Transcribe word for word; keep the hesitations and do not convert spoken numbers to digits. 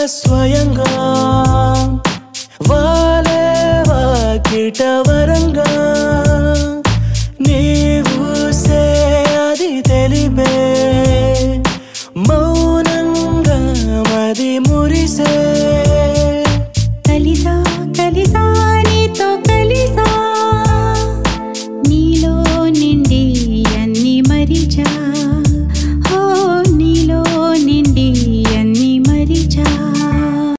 స్వయంగా వాలే వాకిట వరంగా నీవుసే అది తెలిపే మౌనంగా మది మురిసే